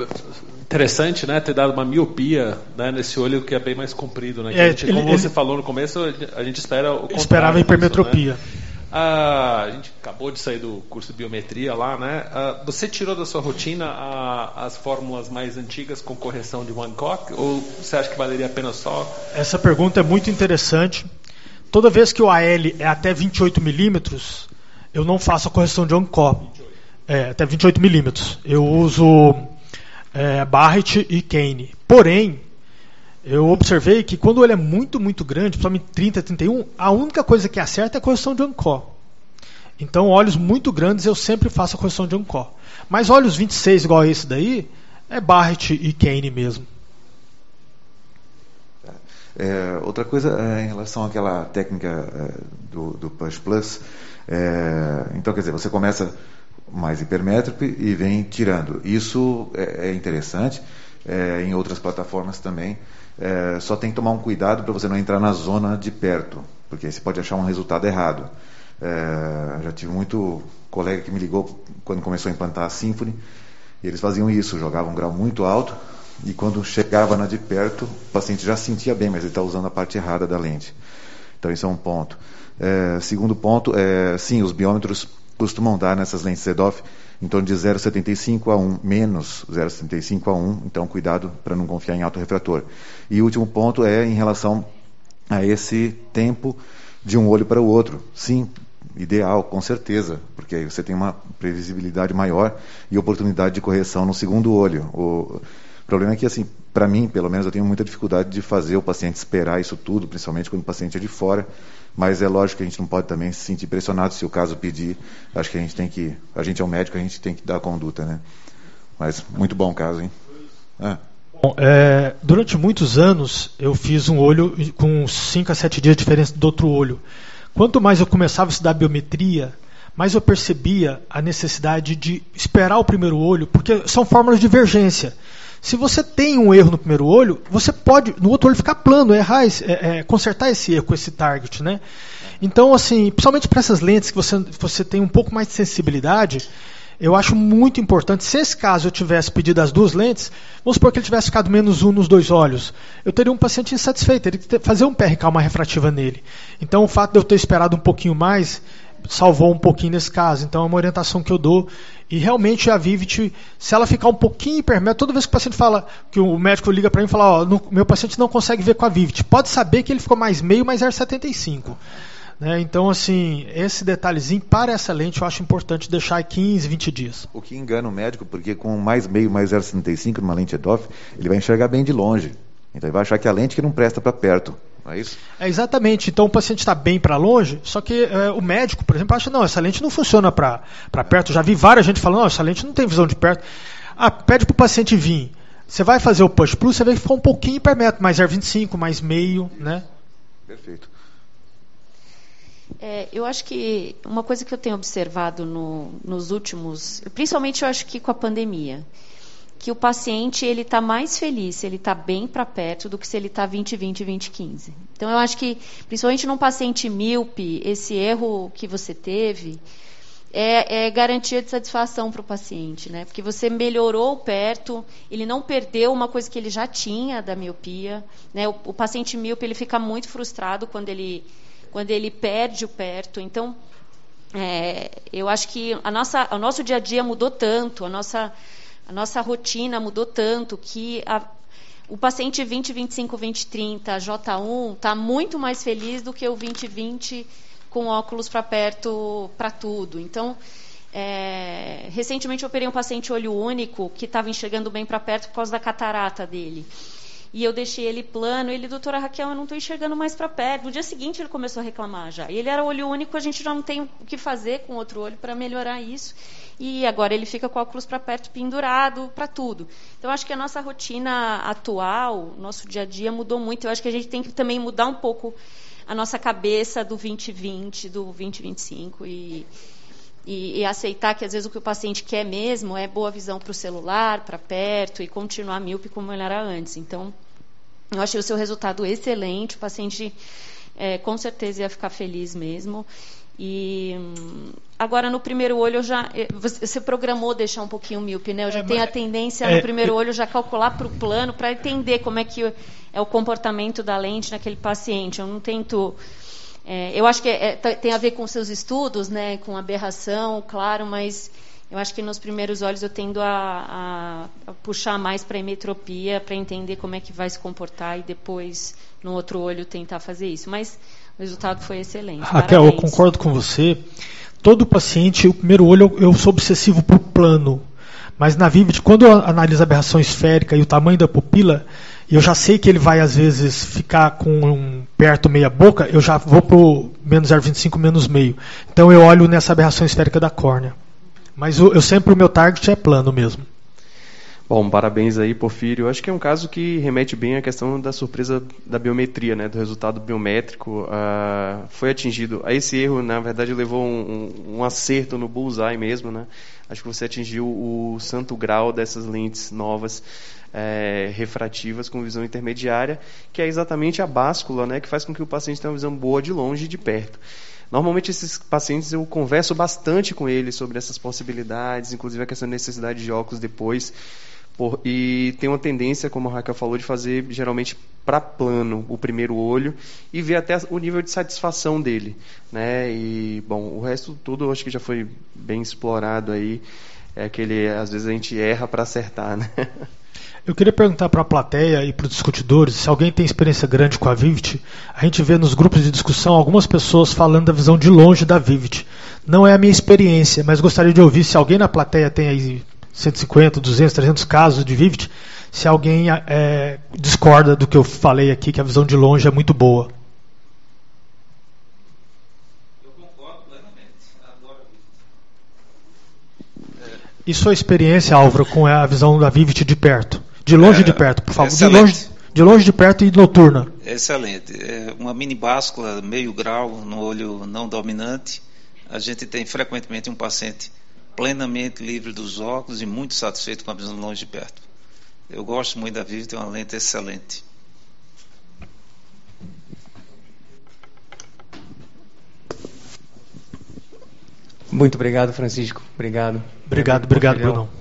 interessante, né, ter dado uma miopia, né, nesse olho que é bem mais comprido, né? Como você falou no começo, a gente espera o contrário. Esperava hipermetropia. Disso, né? A gente acabou de sair do curso de biometria lá, né? Você tirou da sua rotina as fórmulas mais antigas com correção de Hancock, ou você acha que valeria a pena só? Essa pergunta é muito interessante. Toda vez que o AL é até 28 milímetros, eu não faço a correção de Hancock. Até 28 milímetros. Eu uso Barrett e Kane. Porém, eu observei que quando ele é muito, muito grande, principalmente 30, 31, a única coisa que acerta é a correção de Hancock. Então, olhos muito grandes eu sempre faço a correção de Hancock. Mas olhos 26, igual a esse daí, é Barrett e Kane mesmo. Outra coisa em relação àquela técnica do Push Plus, então, quer dizer, você começa mais hipermétrope e vem tirando. Isso é interessante, em outras plataformas também. Só tem que tomar um cuidado para você não entrar na zona de perto, porque aí você pode achar um resultado errado. Já tive muito colega que me ligou quando começou a implantar a Symfony, e eles faziam isso, jogavam um grau muito alto, e quando chegava na de perto, o paciente já sentia bem, mas ele está usando a parte errada da lente. Então isso é um ponto. Segundo ponto, sim, os biômetros costumam dar nessas lentes CEDOF em torno de 0,75 a 1, menos 0,75 a 1, então cuidado para não confiar em autorrefrator. E o último ponto é em relação a esse tempo de um olho para o outro. Sim, ideal, com certeza, porque aí você tem uma previsibilidade maior e oportunidade de correção no segundo olho. O problema é que, assim, para mim, pelo menos, eu tenho muita dificuldade de fazer o paciente esperar isso tudo, principalmente quando o paciente é de fora. Mas é lógico que a gente não pode também se sentir pressionado se o caso pedir. Acho que a gente é um médico, a gente tem que dar a conduta, né? Mas muito bom o caso, hein? Bom, durante muitos anos eu fiz um olho com 5 a 7 dias de diferença do outro olho. Quanto mais eu começava a estudar biometria, mais eu percebia a necessidade de esperar o primeiro olho, porque são fórmulas de divergência. Se você tem um erro no primeiro olho, você pode, no outro olho, ficar plano, errar, consertar esse erro com esse target, né? Então, assim, principalmente para essas lentes que você tem um pouco mais de sensibilidade, eu acho muito importante. Se esse caso eu tivesse pedido as duas lentes, vamos supor que ele tivesse ficado menos 1 nos dois olhos, eu teria um paciente insatisfeito, teria que fazer um PRK, uma refrativa nele. Então, o fato de eu ter esperado um pouquinho mais salvou um pouquinho nesse caso. Então é uma orientação que eu dou. E realmente a Vivit, se ela ficar um pouquinho hipermétrope, toda vez que o paciente fala, que o médico liga para mim e fala, meu paciente não consegue ver com a Vivit, pode saber que ele ficou mais meio, mais 0,75. Né? Então, assim, esse detalhezinho para essa lente eu acho importante deixar 15, 20 dias. O que engana o médico, porque com mais meio, mais 0,75 numa lente EDOF, ele vai enxergar bem de longe. Então ele vai achar que é a lente que não presta para perto. Não é isso? Exatamente. Então o paciente está bem para longe, só que o médico, por exemplo, acha, não, essa lente não funciona para perto. Já vi várias gente falando, não, essa lente não tem visão de perto. Pede para o paciente vir. Você vai fazer o Push Plus, você vê que ficou um pouquinho hipermétrope, mais 0,25, mais meio, né? Perfeito. Eu acho que uma coisa que eu tenho observado nos últimos, principalmente eu acho que com a pandemia, que o paciente ele está mais feliz se ele está bem para perto do que se ele está 20/20, 20/15. Então eu acho que, principalmente num paciente míope, esse erro que você teve é garantia de satisfação para o paciente, né? Porque você melhorou o perto, ele não perdeu uma coisa que ele já tinha da miopia, né? O paciente míope ele fica muito frustrado quando ele perde o perto. Então eu acho que o nosso dia a dia mudou tanto, a nossa rotina mudou tanto que o paciente 20/25, 20/30, J1, está muito mais feliz do que o 20/20 com óculos para perto para tudo. Então, recentemente eu operei um paciente olho único que estava enxergando bem para perto por causa da catarata dele. E eu deixei ele plano, ele, doutora Raquel, eu não estou enxergando mais para perto. No dia seguinte ele começou a reclamar já. E ele era olho único, a gente já não tem o que fazer com outro olho para melhorar isso. E agora ele fica com óculos para perto pendurado para tudo. Então, acho que a nossa rotina atual, nosso dia a dia mudou muito. Eu acho que a gente tem que também mudar um pouco a nossa cabeça do 20/20, do 20/25 e aceitar que às vezes o que o paciente quer mesmo é boa visão para o celular, para perto e continuar míope como ele era antes. Então, eu achei o seu resultado excelente, o paciente com certeza ia ficar feliz mesmo. E agora no primeiro olho você programou deixar um pouquinho míope, né? Eu já tenho a tendência no primeiro olho já calcular para o plano para entender como é que é o comportamento da lente naquele paciente. Eu não tento. Eu acho que tem a ver com seus estudos, né? Com aberração, claro, mas eu acho que nos primeiros olhos eu tendo a puxar mais para a emetropia para entender como é que vai se comportar e depois no outro olho tentar fazer isso. Mas o resultado foi excelente. Raquel, eu concordo com você. Todo paciente, o primeiro olho, eu sou obsessivo por plano. Mas na Vivid, quando eu analiso a aberração esférica e o tamanho da pupila, eu já sei que ele vai, às vezes, ficar com perto meia boca, eu já vou para o menos 0,25, menos meio. Então eu olho nessa aberração esférica da córnea. Mas sempre o meu target é plano mesmo. Bom, parabéns aí, Porfírio. Acho que é um caso que remete bem à questão da surpresa da biometria, né, do resultado biométrico. Foi atingido. Esse erro, na verdade, levou um acerto no bullseye mesmo, né? Acho que você atingiu o santo grau dessas lentes novas refrativas com visão intermediária, que é exatamente a báscula, né, que faz com que o paciente tenha uma visão boa de longe e de perto. Normalmente esses pacientes eu converso bastante com eles sobre essas possibilidades, inclusive a questão da necessidade de óculos depois. E tem uma tendência, como a Raquel falou, de fazer geralmente para plano o primeiro olho e ver até o nível de satisfação dele, né? E bom, o resto tudo eu acho que já foi bem explorado aí. Às vezes a gente erra para acertar, né? Eu queria perguntar para a plateia e para os discutidores se alguém tem experiência grande com a Vivit. A gente vê nos grupos de discussão algumas pessoas falando da visão de longe da Vivit. Não é a minha experiência, mas gostaria de ouvir se alguém na plateia tem aí 150, 200, 300 casos de Vivit, se alguém discorda do que eu falei aqui, que a visão de longe é muito boa. Eu concordo plenamente. Adoro a Vivit. E sua experiência, Álvaro, com a visão da Vivit de perto? De longe e de perto, por favor. De longe, de perto e noturna. Excelente. Uma mini báscula, meio grau, no olho não dominante. A gente tem frequentemente um paciente plenamente livre dos óculos e muito satisfeito com a visão de longe e de perto. Eu gosto muito da Vivit, é uma lente excelente. Muito obrigado, Francisco. Obrigado. Obrigado, Brunão.